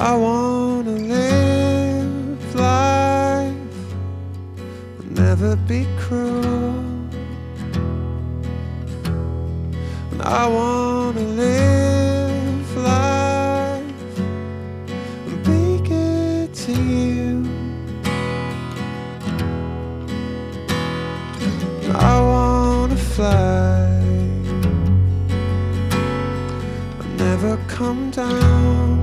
I wanna live life, never be cruel. And I wanna live life and be good to you. And I wanna fly, never come down,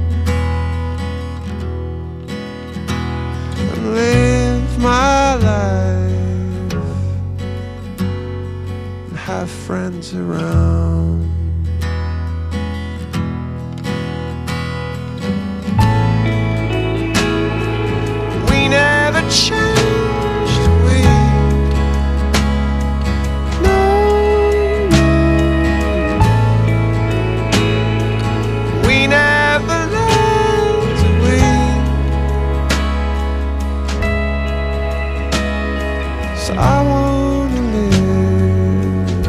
and live my life and have friends around. We never changed, we never learned, so I wanna live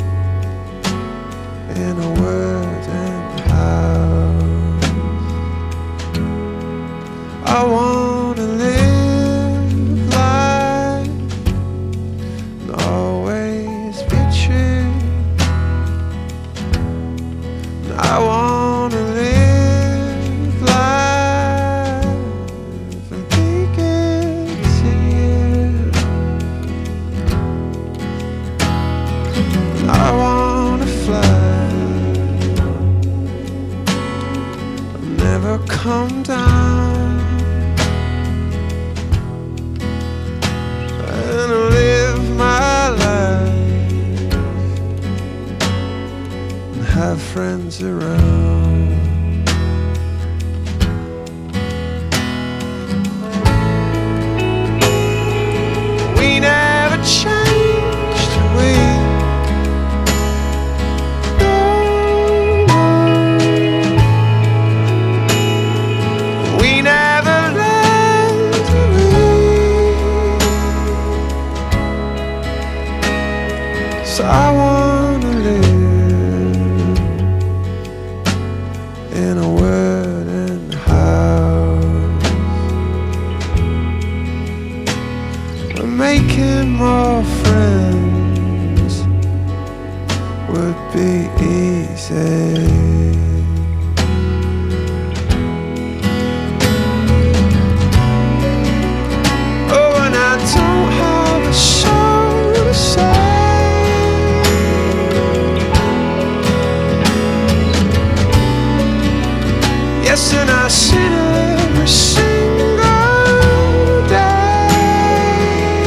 in a wooden house. I wanna live life and always be true. And I wanna live life and be good to you. And I wanna fly, never come down, and live my life and have friends around. We never changed, we never learned, so I wanna live in a wooden house. We're making more friends would be easy. Oh, and I don't have a soul to say. Yes, and I sin every single day.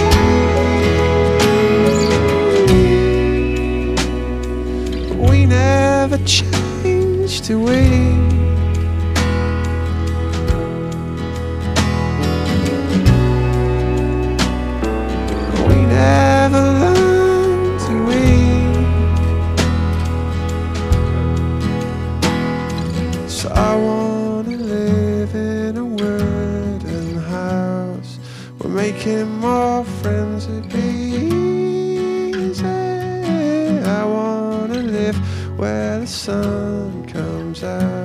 We never changed, do we? We never learned, do we? So I wanna live in a wooden house. We're making more friends, it'd be easy. I wanna live where the sun comes out.